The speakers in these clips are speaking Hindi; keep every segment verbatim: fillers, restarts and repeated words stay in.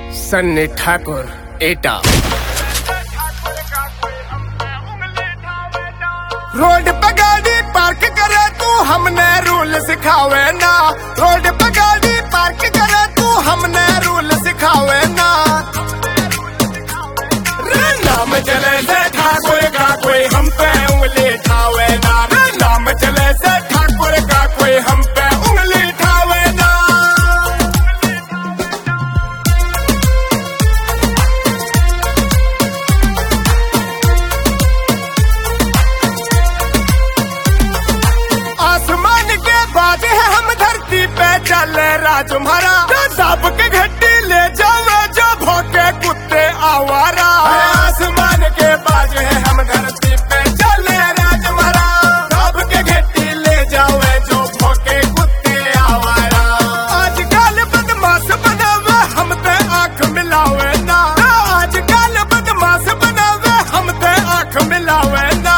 सन्नी ठाकुर एटा। रोड पे गाड़ी पार्क करे तू हमने रूल सिखावे ना, रोड पे गाड़ी पार्क करे तू हमने रूल सिखावे ना। नाम चले से ठाकुर का कोई हम पे उंगली ठावे ना, नाम चले से ठाकुर का कोई हम पे उंगली ठावे ना। आसमान के बाज है हम धरती पे चले राज तुम्हारा, दाब के घट्टी ले जावे जो भोके कुत्ते आवारा। आसमान के बाज है हम धरती पे चले राज तुम्हारा, दाब के घट्टी ले जावे जो भोके कुत्ते आवारा। आजकल बदमाश बनावे हम ते आंख मिलावे ना, आजकल बदमाश बनावे हम ते आंख मिलावे ना।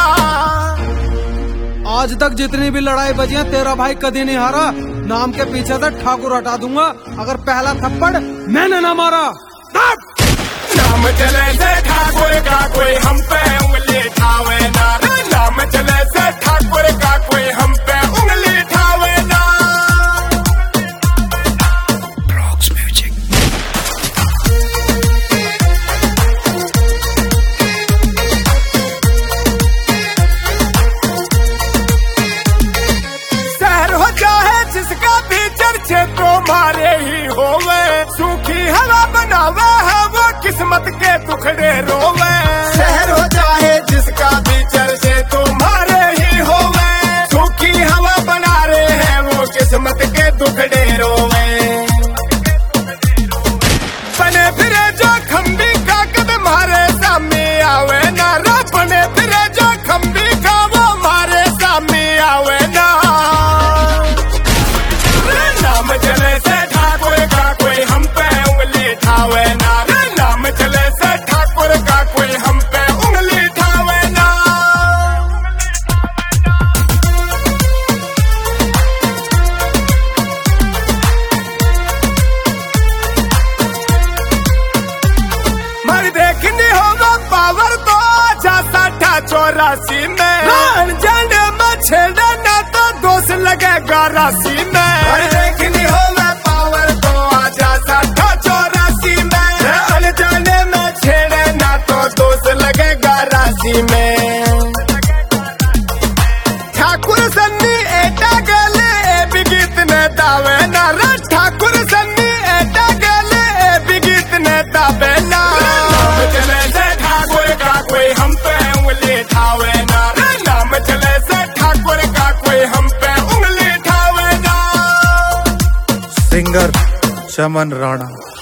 आज तक जितनी भी लड़ाई बजी है तेरा भाई कभी नहीं हारा। नाम के पीछे से ठाकुर हटा दूंगा अगर पहला थप्पड़ मैंने ना मारा। नाम चले से ठाकुर का कोई हम पे उंगली ठावे ना, नाम चले से ठाकुर का कोई हम पे उंगली ठावे ना। Rocks music. शहर हो जाए जिसका भी चर्चे तो मारे ही होवे, सूखी हवा बनावे है वो किस्मत के टुकड़े रोवे। शहर हो जाए जिसका भी चर्चे तुम्हारे ही होवे, सूखी हवा बना रहे हैं वो किस्मत के टुकड़े रोवे। बने फिरे जो खम्बी का कदम मारे सामने आवे ना, रो बने फिरे जो खम्बी का वो मारे सामने आवे ना। नाम चले से ठाकुर का कोई हम पे उंगली ठावे ना, नाम चले से ठाकुर का कोई हम पे उंगली ठावे ना। मर देखनी होगा पावर तो आजा साठा चौरासी में, जाने में छेड़ा ना तो दोस्त लगेगा राशि में। मर देखनी होगा पावर तो आजा साठा चौरासी में, जाने में छेड़े ना तो दोस्त लगेगा राशि में। ठाकुर सन्नी एटा गले ए भी गीत ने दावे ना, ठाकुर सन्नी एटा गले ए भी गीत ने दावे ना। नाम चले से ठाकुर का कोई हम पे उंगली ठावे ना, नाम चले से ठाकुर का कोई हम पे उंगली ठावे ना। सिंगर चमन राणा।